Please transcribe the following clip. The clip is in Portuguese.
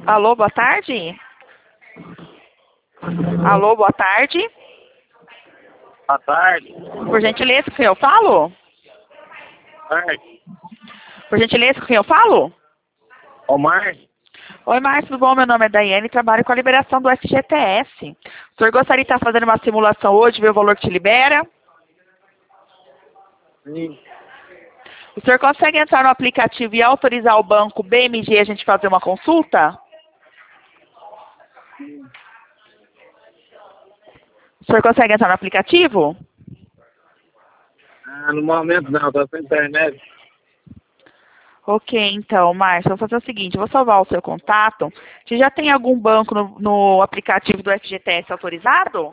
Alô, boa tarde? Alô, boa tarde? Boa tarde. Por gentileza, com quem eu falo? Tarde. Por gentileza, com quem eu falo? Omar? Oi, Márcio, tudo bom? Meu nome é Daiane e trabalho com a liberação do FGTS. O senhor gostaria de estar fazendo uma simulação hoje, ver o valor que te libera? Sim. O senhor consegue entrar no aplicativo e autorizar o banco BMG a gente fazer uma consulta? O senhor consegue entrar no aplicativo? No momento não, tô sem internet. Ok, então, Márcio, eu vou fazer o seguinte, eu vou salvar o seu contato. Você já tem algum banco no aplicativo do FGTS autorizado?